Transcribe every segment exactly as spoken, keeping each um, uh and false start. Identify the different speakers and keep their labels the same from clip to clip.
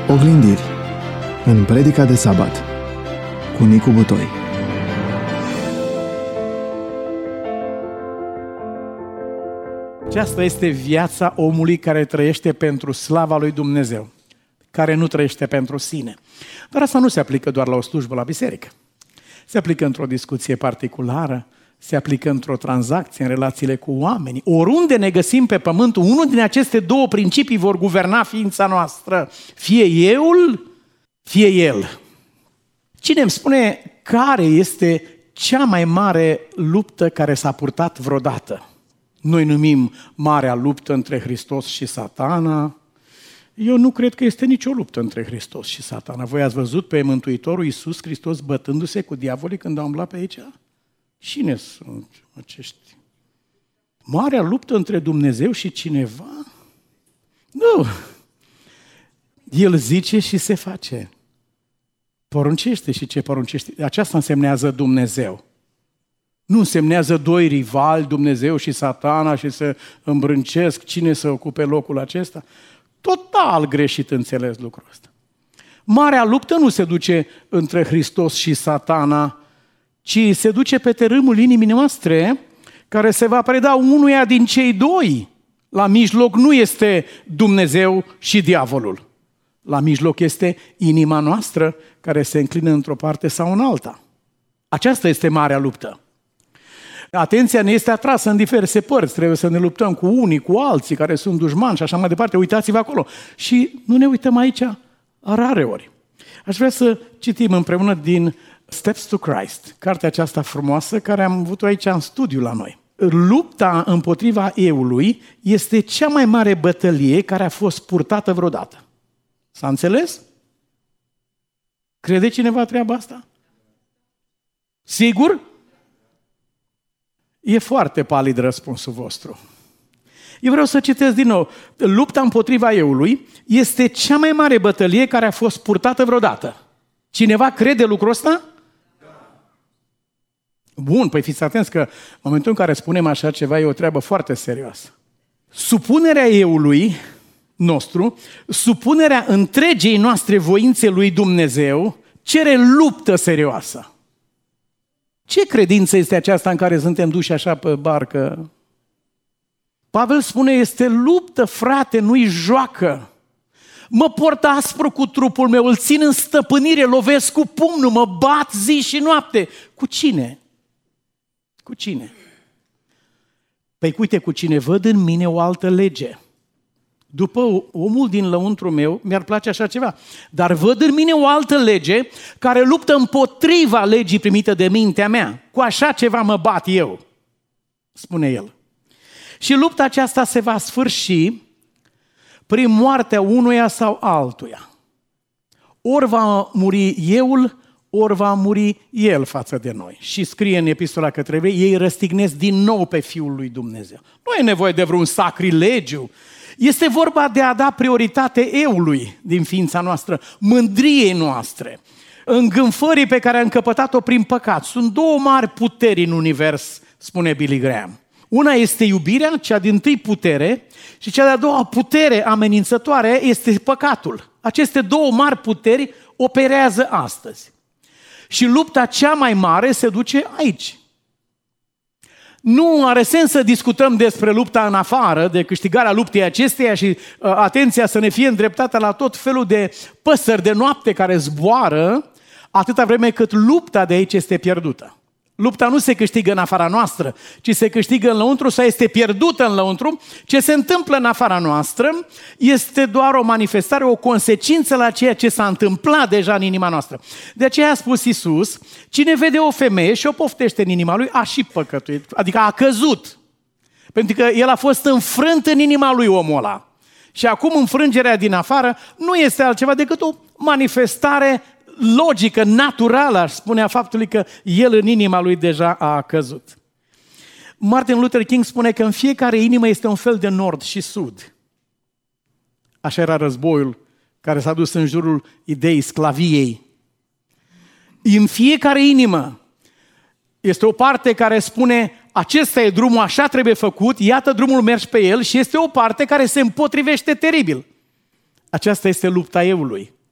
Speaker 1: Oglindiri în predica de sabat cu Nicu Butoi.
Speaker 2: Aceasta este viața omului care trăiește pentru slava lui Dumnezeu, care nu trăiește pentru sine. Dar asta nu se aplică doar la o slujbă la biserică. Se aplică într-o discuție particulară, se aplică într-o tranzacție, în relațiile cu oamenii. Oriunde ne găsim pe pământ, unul din aceste două principii vor guverna ființa noastră. Fie euul, fie el. Cine îmi spune care este cea mai mare luptă care s-a purtat vreodată? Noi numim marea luptă între Hristos și Satana. Eu nu cred că este nicio luptă între Hristos și Satana. Voi ați văzut pe Mântuitorul Iisus Hristos bătându-se cu diavolii când a umblat pe aici? Cine sunt acești? Marea luptă între Dumnezeu și cineva? Nu! El zice și se face. Poruncește și ce poruncește. Aceasta însemnează Dumnezeu. Nu însemnează doi rivali, Dumnezeu și Satana, și să îmbrâncesc cine să ocupe locul acesta. Total greșit înțeles lucrul ăsta. Marea luptă nu se duce între Hristos și Satana, ci se duce pe tărâmul inimii noastre, care se va preda unuia din cei doi. La mijloc nu este Dumnezeu și diavolul. La mijloc este inima noastră, care se înclină într-o parte sau în alta. Aceasta este marea luptă. Atenția ne este atrasă în diverse părți, trebuie să ne luptăm cu unii, cu alții care sunt dușmani și așa mai departe. Uitați-vă acolo. Și nu ne uităm aici rare ori. Aș vrea să citim împreună din Steps to Christ, cartea aceasta frumoasă care am avut-o aici în studiu la noi. Lupta împotriva eului este cea mai mare bătălie care a fost purtată vreodată. S-a înțeles? Crede cineva treaba asta? Sigur? E foarte palid răspunsul vostru. Eu vreau să citesc din nou. Lupta împotriva eului este cea mai mare bătălie care a fost purtată vreodată. Cineva crede lucrul ăsta? Bun, păi fiți atenți că în momentul în care spunem așa ceva e o treabă foarte serioasă. Supunerea eului nostru, supunerea întregei noastre voințe lui Dumnezeu cere luptă serioasă. Ce credință este aceasta în care suntem duși așa pe barcă? Pavel spune, este luptă, frate, nu-i joacă. Mă port aspru cu trupul meu, îl țin în stăpânire, lovesc cu pumnul, mă bat zi și noapte. Cu cine? Cu cine? Păi uite, cu cine văd în mine o altă lege. După omul din lăuntru meu, mi-ar place așa ceva. Dar văd în mine o altă lege care luptă împotriva legii primite de mintea mea. Cu așa ceva mă bat eu, spune el. Și lupta aceasta se va sfârși prin moartea unuia sau altuia. Ori va muri euul, ori va muri el față de noi. Și scrie în epistola către evrei, ei răstignesc din nou pe Fiul lui Dumnezeu. Nu e nevoie de vreun sacrilegiu. Este vorba de a da prioritate eului din ființa noastră, mândriei noastre, îngânfării pe care a încăpătat-o prin păcat. Sunt două mari puteri în univers, spune Billy Graham. Una este iubirea, cea dintâi putere, și cea de-a doua putere amenințătoare este păcatul. Aceste două mari puteri operează astăzi. Și lupta cea mai mare se duce aici. Nu are sens să discutăm despre lupta în afară, de câștigarea luptei acesteia și uh, atenția să ne fie îndreptată la tot felul de păsări de noapte care zboară, atâta vreme cât lupta de aici este pierdută. Lupta nu se câștigă în afara noastră, ci se câștigă în lăuntru sau este pierdută în lăuntru. Ce se întâmplă în afara noastră este doar o manifestare, o consecință la ceea ce s-a întâmplat deja în inima noastră. De aceea a spus Iisus, cine vede o femeie și o poftește în inima lui, a și păcătuit, adică a căzut. Pentru că el a fost înfrânt în inima lui omul ăla. Și acum înfrângerea din afară nu este altceva decât o manifestare logică, naturală, aș spune, a faptului că el în inima lui deja a căzut. Martin Luther King spune că în fiecare inimă este un fel de nord și sud. Așa era războiul care s-a dus în jurul ideii sclaviei. În fiecare inimă este o parte care spune acesta e drumul, așa trebuie făcut, iată drumul, mergi pe el, și este o parte care se împotrivește teribil. Aceasta este lupta eului.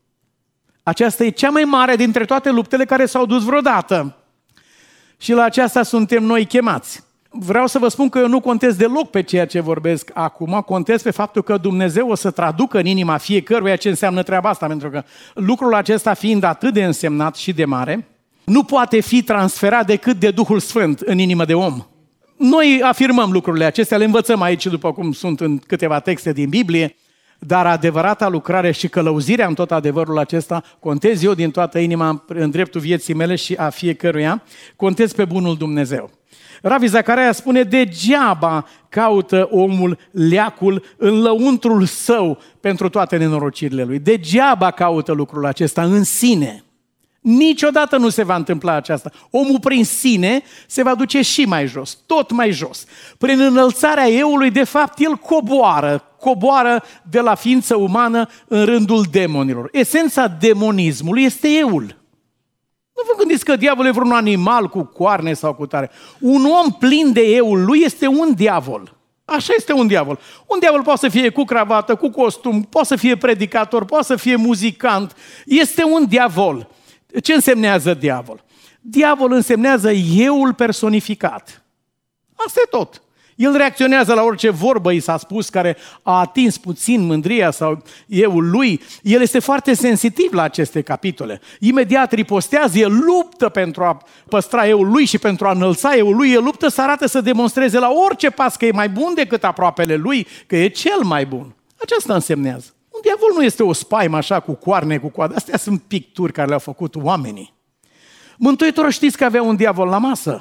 Speaker 2: Aceasta e cea mai mare dintre toate luptele care s-au dus vreodată. Și la aceasta suntem noi chemați. Vreau să vă spun că eu nu contez deloc pe ceea ce vorbesc acum, contez pe faptul că Dumnezeu o să traducă în inima fiecăruia ce înseamnă treaba asta, pentru că lucrul acesta fiind atât de însemnat și de mare, nu poate fi transferat decât de Duhul Sfânt în inimă de om. Noi afirmăm lucrurile acestea, le învățăm aici, după cum sunt în câteva texte din Biblie, dar adevărata lucrare și călăuzirea în tot adevărul acesta, contez eu din toată inima în dreptul vieții mele și a fiecăruia, contez pe bunul Dumnezeu. Ravi Zacaraia spune, degeaba caută omul leacul în lăuntrul său pentru toate nenorocirile lui. Degeaba caută lucrul acesta în sine. Niciodată nu se va întâmpla aceasta. Omul prin sine se va duce și mai jos, tot mai jos. Prin înălțarea eului, de fapt, el coboară, coboară de la ființă umană în rândul demonilor. Esența demonismului este eul. Nu vă gândiți că diavolul e vreun animal cu coarne sau cu tare. Un om plin de eul lui este un diavol. Așa este un diavol. Un diavol poate să fie cu cravată, cu costum, poate să fie predicator, poate să fie muzicant. Este un diavol. Ce însemnează diavol? Diavol însemnează eul personificat. Asta e tot. El reacționează la orice vorbă i s-a spus care a atins puțin mândria sau eul lui. El este foarte sensitiv la aceste capitole. Imediat ripostează, el luptă pentru a păstra eul lui și pentru a înălța eul lui. El luptă să arate, să demonstreze la orice pas că e mai bun decât aproapele lui, că e cel mai bun. Aceasta însemnează. Un diavol nu este o spaimă așa cu coarne, cu coadă. Astea sunt picturi care le-au făcut oamenii. Mântuitorul știți că avea un diavol la masă?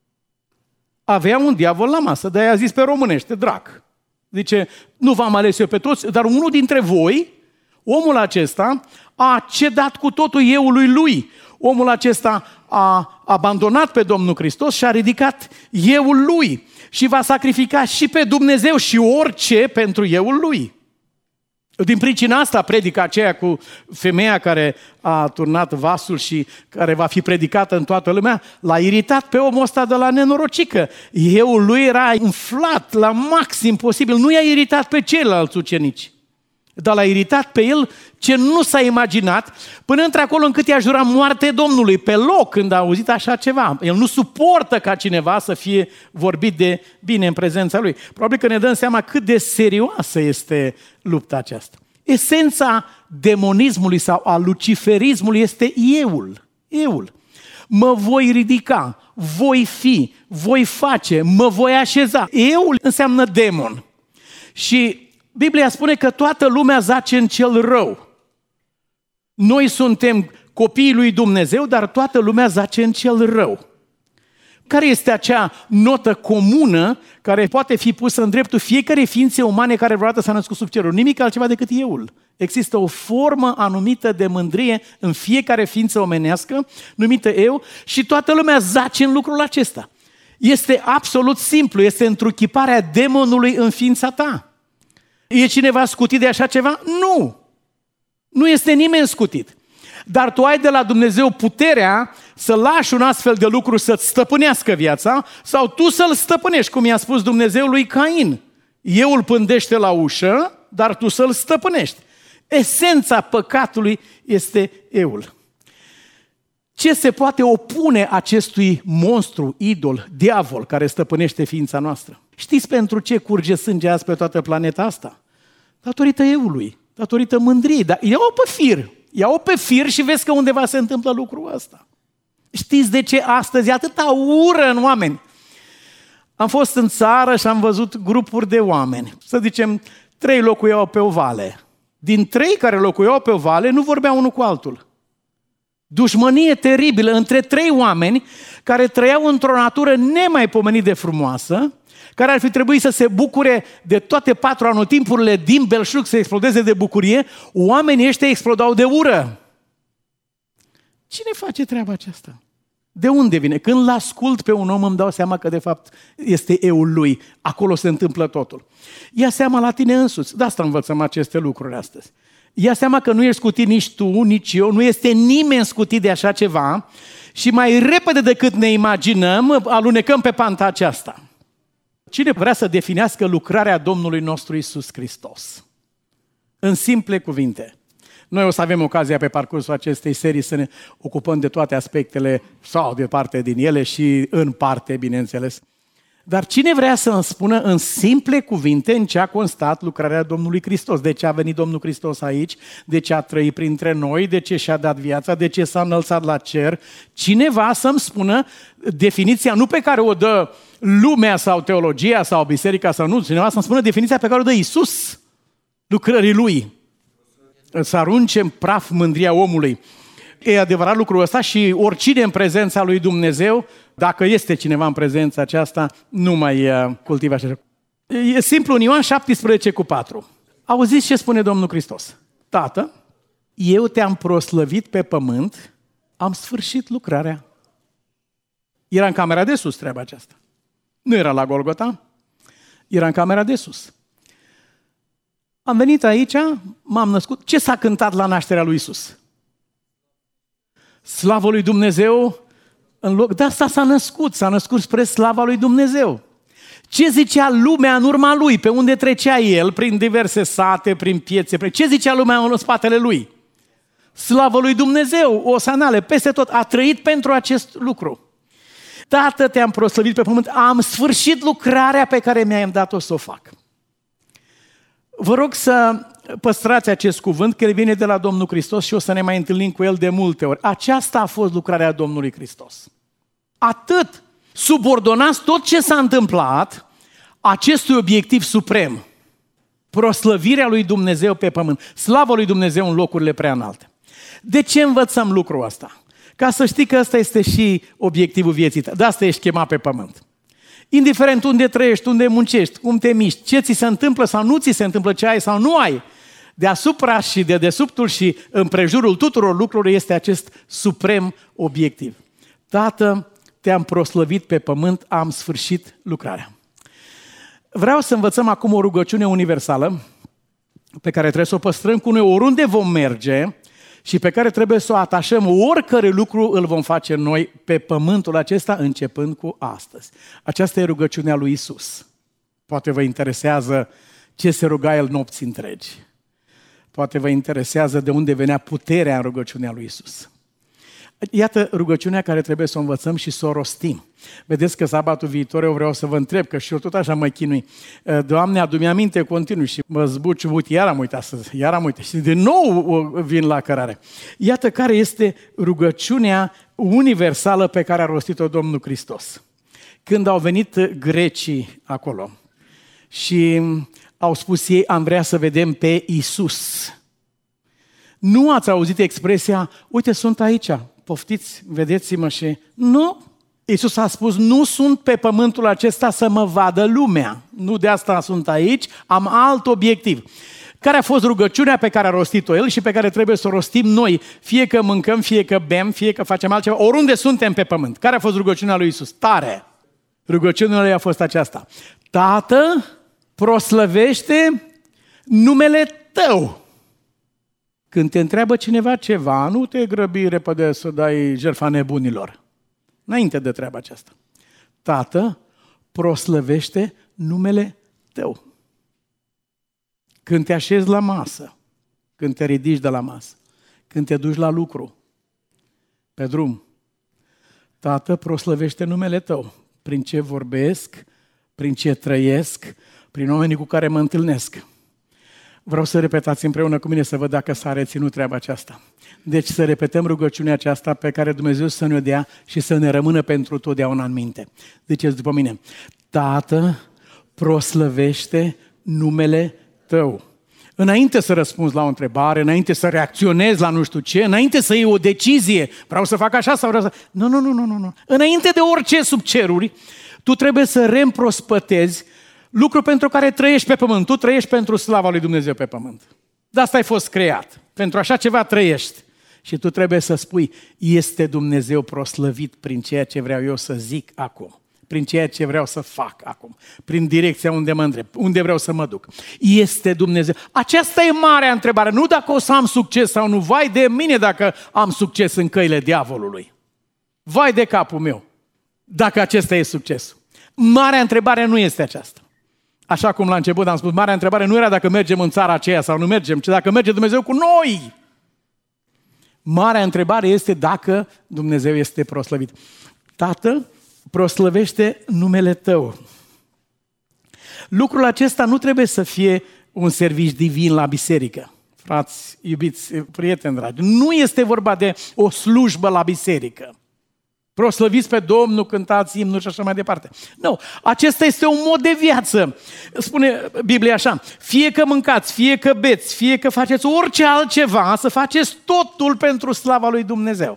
Speaker 2: Avea un diavol la masă, de aia a zis pe românește, drac. Zice, nu v-am ales eu pe toți, dar unul dintre voi, omul acesta, a cedat cu totul eului lui. Omul acesta a abandonat pe Domnul Hristos și a ridicat eul lui și va sacrifica și pe Dumnezeu și orice pentru eul lui. Din pricina asta predica aceea cu femeia care a turnat vasul și care va fi predicată în toată lumea, l-a iritat pe omul ăsta de la nenorocică. Eul lui era umflat la maxim posibil, nu i-a iritat pe ceilalți ucenici, dar l-a iritat pe el ce nu s-a imaginat, până într-acolo încât i-a jurat moarte Domnului, pe loc când a auzit așa ceva. El nu suportă ca cineva să fie vorbit de bine în prezența lui. Probabil că ne dăm seama cât de serioasă este lupta aceasta. Esența demonismului sau a luciferismului este eul. Eul. Mă voi ridica, voi fi, voi face, mă voi așeza. Eul înseamnă demon. Și Biblia spune că toată lumea zace în cel rău. Noi suntem copiii lui Dumnezeu, dar toată lumea zace în cel rău. Care este acea notă comună care poate fi pusă în dreptul fiecărei ființe umane care vreodată s-a născut sub cerul? Nimic altceva decât eul. Există o formă anumită de mândrie în fiecare ființă omenească, numită eu, și toată lumea zace în lucrul acesta. Este absolut simplu, este întruchiparea demonului în ființa ta. E cineva scutit de așa ceva? Nu! Nu este nimeni scutit. Dar tu ai de la Dumnezeu puterea să lași un astfel de lucru să-ți stăpânească viața sau tu să-l stăpânești, cum i-a spus Dumnezeu lui Cain. Eu îl pândește la ușă, dar tu să-l stăpânești. Esența păcatului este eul. Ce se poate opune acestui monstru, idol, diavol, care stăpânește ființa noastră? Știți pentru ce curge sânge azi pe toată planeta asta? Datorită eului, datorită mândriei. Dar ia-o pe fir, ia-o pe fir și vezi că undeva se întâmplă lucrul ăsta. Știți de ce astăzi e atâta ură în oameni? Am fost în țară și am văzut grupuri de oameni. Să zicem, trei locuiau pe o vale. Din trei care locuiau pe o vale, nu vorbeau unul cu altul. Dușmănie teribilă între trei oameni care trăiau într-o natură nemaipomenit de frumoasă, care ar fi trebuit să se bucure de toate patru anotimpurile din belșug, să explodeze de bucurie, oamenii ăștia explodau de ură. Cine face treaba aceasta? De unde vine? Când l-ascult pe un om îmi dau seama că de fapt este eul lui. Acolo se întâmplă totul. Ia seama la tine însuți. De asta învățăm aceste lucruri astăzi. Ia seama că nu ești scutit nici tu, nici eu, nu este nimeni scutit de așa ceva și mai repede decât ne imaginăm, alunecăm pe panta aceasta. Cine vrea să definească lucrarea Domnului nostru Iisus Hristos? În simple cuvinte. Noi o să avem ocazia pe parcursul acestei serii să ne ocupăm de toate aspectele sau de parte din ele și în parte, bineînțeles. Dar cine vrea să îmi spună în simple cuvinte în ce a constat lucrarea Domnului Hristos? De ce a venit Domnul Hristos aici? De ce a trăit printre noi? De ce și-a dat viața? De ce s-a înălțat la cer? Cineva să-mi spună definiția, nu pe care o dă lumea sau teologia sau biserica sau nu, cineva să-mi spună definiția pe care o dă Iisus lucrării Lui. Să arunce în praf mândria omului. E adevărat lucrul ăsta și oricine în prezența lui Dumnezeu, dacă este cineva în prezența aceasta, nu mai cultivă așa. E simplu, în Ioan șaptesprezece cu patru. Auziți ce spune Domnul Hristos? Tată, eu te-am proslăvit pe pământ, am sfârșit lucrarea. Era în camera de sus treaba aceasta. Nu era la Golgota, era în camera de sus. Am venit aici, m-am născut. Ce s-a cântat la nașterea lui Iisus? Slavă lui Dumnezeu, în loc de asta s-a născut, s-a născut spre slava lui Dumnezeu. Ce zicea lumea în urma lui, pe unde trecea el, prin diverse sate, prin piețe, prin... ce zicea lumea în spatele lui? Slavă lui Dumnezeu, osanale, peste tot, a trăit pentru acest lucru. Tată, te-am proslăvit pe pământ, am sfârșit lucrarea pe care mi-ai dat-o să o fac. Vă rog să păstrați acest cuvânt, că el vine de la Domnul Hristos și o să ne mai întâlnim cu el de multe ori. Aceasta a fost lucrarea Domnului Hristos. Atât. Subordonați tot ce s-a întâmplat acestui obiectiv suprem. Proslăvirea lui Dumnezeu pe pământ. Slavă lui Dumnezeu în locurile prea înalte. De ce învățăm lucrul ăsta? Ca să știi că ăsta este și obiectivul vieții tale. De asta ești chemat pe pământ. Indiferent unde trăiești, unde muncești, cum te miști, ce ți se întâmplă sau nu ți se întâmplă, ce ai sau nu ai, deasupra și de dedesubtul și împrejurul tuturor lucrurilor este acest suprem obiectiv. Tată, te-am proslăvit pe pământ, am sfârșit lucrarea. Vreau să învățăm acum o rugăciune universală pe care trebuie să o păstrăm cu noi oriunde vom merge și pe care trebuie să o atașăm oricare lucru îl vom face noi pe pământul acesta, începând cu astăzi. Aceasta e rugăciunea lui Iisus. Poate vă interesează ce se ruga el nopți întregi. Poate vă interesează de unde venea puterea în rugăciunea lui Iisus. Iată rugăciunea care trebuie să o învățăm și să o rostim. Vedeți că sabatul viitor eu vreau să vă întreb, că și eu tot așa mă chinui. Doamne, adu-mi aminte continuu și mă zbuci, uite, iar am uitat să zic, iar am uitat și din nou vin la cărare. Iată care este rugăciunea universală pe care a rostit-o Domnul Hristos. Când au venit grecii acolo și au spus ei, am vrea să vedem pe Iisus. Nu ați auzit expresia, uite, sunt aici, poftiți, vedeți-mă și... Nu! Iisus a spus, nu sunt pe pământul acesta să mă vadă lumea. Nu de asta sunt aici, am alt obiectiv. Care a fost rugăciunea pe care a rostit-o el și pe care trebuie să o rostim noi, fie că mâncăm, fie că bem, fie că facem altceva, oriunde suntem pe pământ. Care a fost rugăciunea lui Iisus? Tare! Rugăciunea lui a fost aceasta. Tată, proslăvește numele Tău. Când te întreabă cineva ceva, nu te grăbi repede să dai jertfa nebunilor. Înainte de treaba aceasta. Tată, proslăvește numele Tău. Când te așezi la masă, când te ridici de la masă, când te duci la lucru, pe drum, Tată, proslăvește numele Tău. Prin ce vorbesc, prin ce trăiesc, prin oamenii cu care mă întâlnesc. Vreau să repetați împreună cu mine să văd dacă s-a reținut treaba aceasta. Deci să repetăm rugăciunea aceasta pe care Dumnezeu să ne-o dea și să ne rămână pentru totdeauna în minte. Ziceți după mine, Tată, proslăvește numele Tău. Înainte să răspunzi la o întrebare, înainte să reacționezi la nu știu ce, înainte să iei o decizie, vreau să fac așa sau vreau să... Nu, nu, nu, nu, nu, nu. Înainte de orice sub ceruri, tu trebuie să reîmprospătezi lucru pentru care trăiești pe pământ. Tu trăiești pentru slava lui Dumnezeu pe pământ. De asta ai fost creat. Pentru așa ceva trăiești. Și tu trebuie să spui, este Dumnezeu proslăvit prin ceea ce vreau eu să zic acum. Prin ceea ce vreau să fac acum. Prin direcția unde mă îndrept. Unde vreau să mă duc. Este Dumnezeu. Aceasta e marea întrebare. Nu dacă o să am succes sau nu. Vai de mine dacă am succes în căile diavolului. Vai de capul meu. Dacă acesta e succesul. Marea întrebare nu este aceasta. Așa cum la început am spus, marea întrebare nu era dacă mergem în țara aceea sau nu mergem, ci dacă merge Dumnezeu cu noi. Marea întrebare este dacă Dumnezeu este proslăvit. Tată, proslăvește numele Tău. Lucrul acesta nu trebuie să fie un serviciu divin la biserică. Frați, iubiți, prieteni dragi, nu este vorba de o slujbă la biserică. Proslăviți pe Domnul, cântați imnuri și așa mai departe. Nu, acesta este un mod de viață. Spune Biblia așa, fie că mâncați, fie că beți, fie că faceți orice altceva, să faceți totul pentru slava lui Dumnezeu.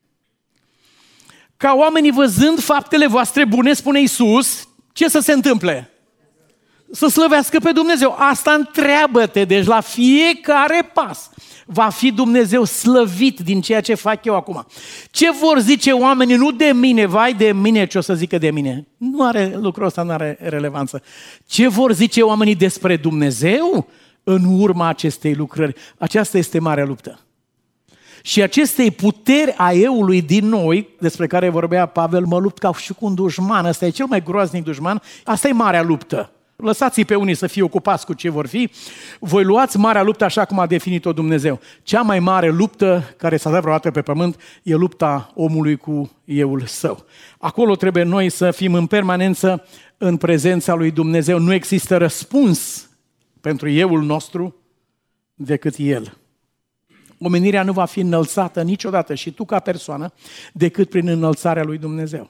Speaker 2: Ca oamenii văzând faptele voastre bune, spune Iisus, ce să se întâmple? Să slăvească pe Dumnezeu. Asta întreabă-te, deci la fiecare pas va fi Dumnezeu slăvit din ceea ce fac eu acum. Ce vor zice oamenii? Nu de mine, vai de mine, ce o să zică de mine. Nu are, lucrul ăsta nu are relevanță. Ce vor zice oamenii despre Dumnezeu în urma acestei lucrări? Aceasta este marea luptă. Și acestei puteri a eului din noi, despre care vorbea Pavel, mă lupt ca și cu un dușman, ăsta e cel mai groaznic dușman, asta e marea luptă. Lăsați-i pe unii să fie ocupați cu ce vor fi, voi luați marea luptă așa cum a definit-o Dumnezeu. Cea mai mare luptă care s-a dat vreodată pe pământ e lupta omului cu euul său. Acolo trebuie noi să fim în permanență în prezența lui Dumnezeu. Nu există răspuns pentru euul nostru decât el. Omenirea nu va fi înălțată niciodată și tu ca persoană decât prin înălțarea lui Dumnezeu.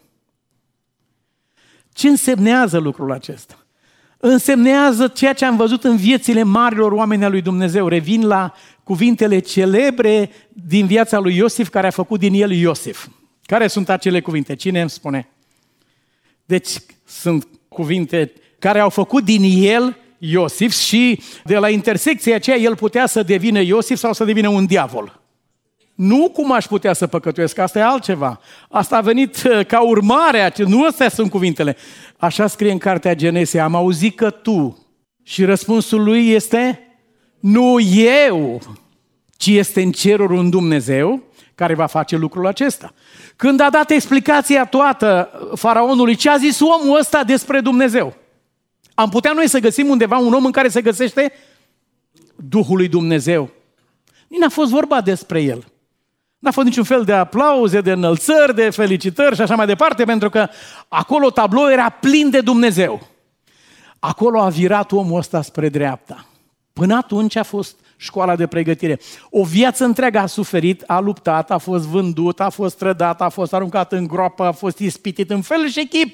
Speaker 2: Ce însemnează lucrul acesta? Însemnează ceea ce am văzut în viețile marilor oameni al lui Dumnezeu. Revin la cuvintele celebre din viața lui Iosif, care a făcut din el Iosif. Care sunt acele cuvinte? Cine îmi spune? Deci sunt cuvinte care au făcut din el Iosif și de la intersecția aceea el putea să devină Iosif sau să devină un diavol. Nu cum aș putea să păcătuiesc, asta e altceva. Asta a venit ca urmare, nu astea sunt cuvintele. Așa scrie în cartea Genese, am auzit că tu. Și răspunsul lui este, nu eu, ci este în ceruri un Dumnezeu care va face lucrul acesta. Când a dat explicația toată faraonului, ce a zis omul ăsta despre Dumnezeu? Am putea noi să găsim undeva un om în care se găsește Duhul lui Dumnezeu. Nici n-a fost vorba despre el. N-a fost niciun fel de aplauze, de înălțări, de felicitări și așa mai departe, pentru că acolo tabloul era plin de Dumnezeu. Acolo a virat omul ăsta spre dreapta. Până atunci a fost școala de pregătire. O viață întreagă a suferit, a luptat, a fost vândut, a fost trădat, a fost aruncat în groapă, a fost ispitit în fel și chip.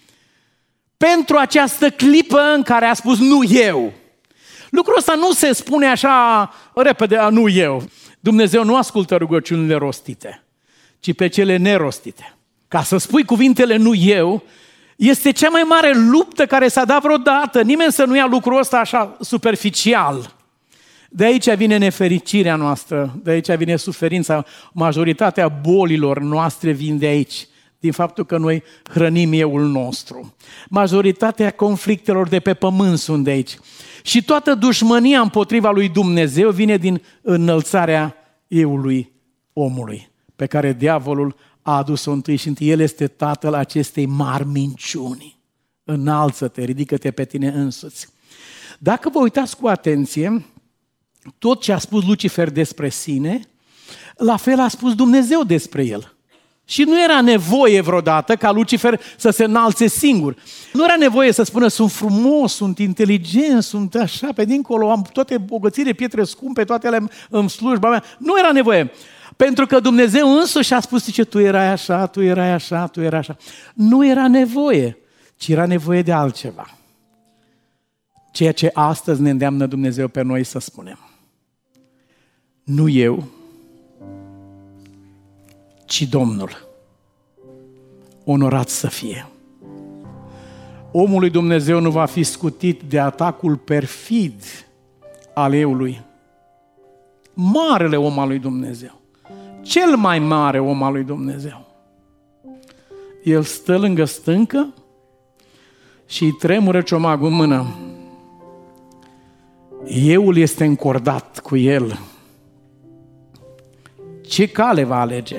Speaker 2: Pentru această clipă în care a spus nu eu. Lucrul ăsta nu se spune așa repede, a, nu eu. Dumnezeu nu ascultă rugăciunile rostite, ci pe cele nerostite. Ca să spui cuvintele nu eu, este cea mai mare luptă care s-a dat vreodată. Nimeni să nu ia lucrul ăsta așa superficial. De aici vine nefericirea noastră, de aici vine suferința. Majoritatea bolilor noastre vin de aici, din faptul că noi hrănim euul nostru. Majoritatea conflictelor de pe pământ sunt de aici. Și toată dușmânia împotriva lui Dumnezeu vine din înălțarea eului omului, pe care diavolul a adus-o întâi și întâi. El este tatăl acestei mari minciuni. Înalță-te, ridică-te pe tine însuți. Dacă vă uitați cu atenție, tot ce a spus Lucifer despre sine, la fel a spus Dumnezeu despre el. Și nu era nevoie vreodată ca Lucifer să se înalțe singur. Nu era nevoie să spună sunt frumos, sunt inteligent, sunt așa pe dincolo, am toate bogățile, pietre scumpe, toate alea în slujba mea. Nu era nevoie. Pentru că Dumnezeu însuși a spus, zice, tu erai așa, tu erai așa, tu erai așa. Nu era nevoie, ci era nevoie de altceva. Ceea ce astăzi ne îndeamnă Dumnezeu pe noi să spunem. Nu eu, ci Domnul. Onorat să fie. Omul lui Dumnezeu nu va fi scutit de atacul perfid al eului. Marele om al lui Dumnezeu. Cel mai mare om al lui Dumnezeu. El stă lângă stâncă și îi tremură ciomagul în mână. Eul este încordat cu el. Ce cale va alege?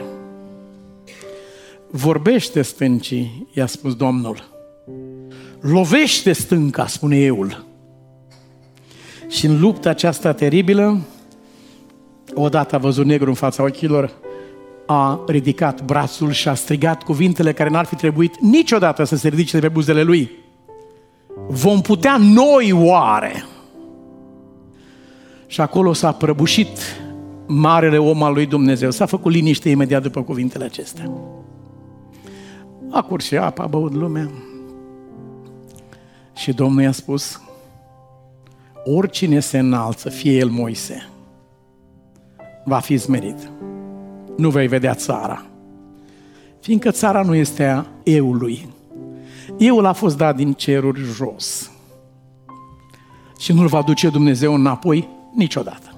Speaker 2: Vorbește stâncii, i-a spus Domnul. Lovește stânca, spune eul. Și în lupta aceasta teribilă, Odată a văzut negru în fața ochilor, a ridicat brațul și a strigat cuvintele care n-ar fi trebuit niciodată să se ridice de pe buzele lui. Vom putea noi oare? Și acolo s-a prăbușit marele om al lui Dumnezeu. S-a făcut liniște imediat după cuvintele acestea. A curs și apa, a băut lumea. Și Domnul i-a spus: oricine se înalță, fie el Moise, va fi smerit. Nu vei vedea țara. Fiindcă țara nu este a eului. Eul a fost dat din ceruri jos. Și nu-l va duce Dumnezeu înapoi niciodată.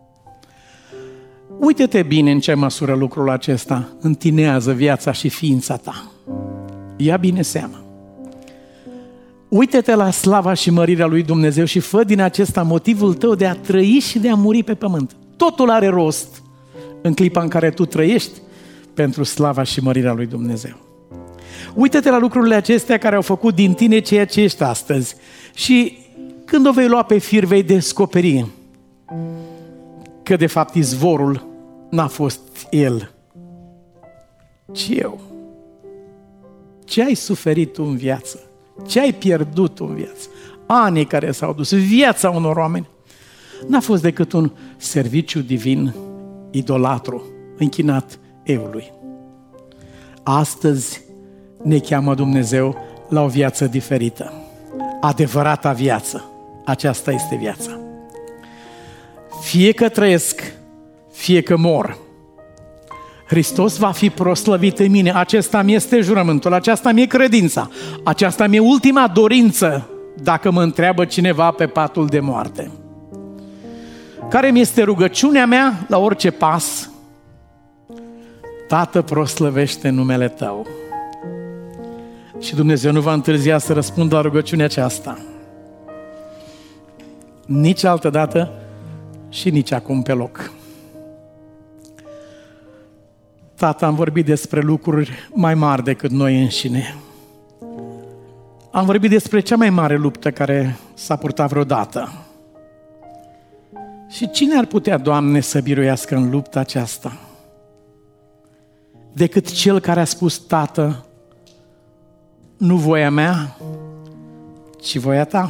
Speaker 2: Uite-te bine în ce măsură lucrul acesta întinează viața și ființa ta. Ia bine seama. Uite-te la slava și mărirea lui Dumnezeu și fă din acesta motivul tău de a trăi și de a muri pe pământ. Totul are rost în clipa în care tu trăiești pentru slava și mărirea lui Dumnezeu. Uite-te la lucrurile acestea care au făcut din tine ceea ce ești astăzi și când o vei lua pe fir vei descoperi că de fapt izvorul n-a fost el, ci eu. Ce ai suferit tu în viață? Ce ai pierdut tu în viață? Anii care s-au dus, viața unor oameni, n-a fost decât un serviciu divin idolatru, închinat eului. Astăzi ne cheamă Dumnezeu la o viață diferită. Adevărata viață. Aceasta este viața. Fie că trăiesc, fie că mor, Hristos va fi proslăvit în mine. Acesta mi este jurământul, aceasta mi-e credința, aceasta mi-e ultima dorință dacă mă întreabă cineva pe patul de moarte. Care mi este rugăciunea mea la orice pas? Tată, proslăvește numele Tău. Și Dumnezeu nu va întârzia să răspundă la rugăciunea aceasta. Nici altă dată și nici acum pe loc. Tată, am vorbit despre lucruri mai mari decât noi înșine. Am vorbit despre cea mai mare luptă care s-a purtat vreodată. Și cine ar putea, Doamne, să biruiască în lupta aceasta? Decât Cel care a spus: Tată, nu voia mea, ci voia Ta.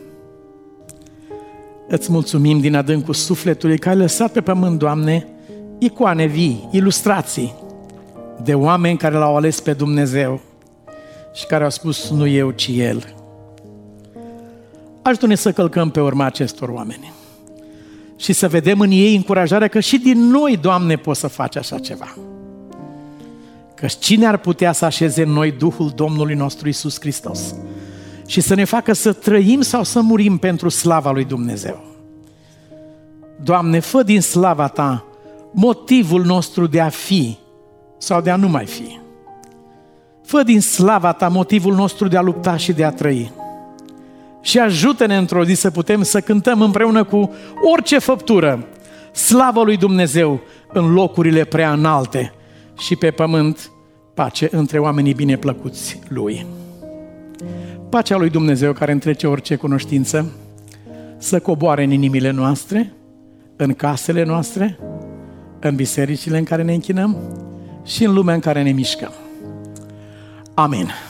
Speaker 2: Îți mulțumim din adâncul sufletului că ai lăsat pe pământ, Doamne, icoane vii, ilustrații de oameni care l-au ales pe Dumnezeu și care au spus: nu eu, ci El. Ajută-ne să călcăm pe urma acestor oameni și să vedem în ei încurajarea că și din noi, Doamne, poți să faci așa ceva. Că cine ar putea să așeze în noi Duhul Domnului nostru Iisus Hristos și să ne facă să trăim sau să murim pentru slava lui Dumnezeu. Doamne, fă din slava Ta motivul nostru de a fi sau de a nu mai fi. Fă din slava Ta motivul nostru de a lupta și de a trăi. Și ajută-ne într-o zi să putem să cântăm împreună cu orice făptură slavă lui Dumnezeu în locurile prea înalte și pe pământ pace între oamenii bineplăcuți Lui. Pacea lui Dumnezeu care întrece orice cunoștință să coboare în inimile noastre, în casele noastre, în bisericile în care ne închinăm și în lumea în care ne mișcăm. Amin.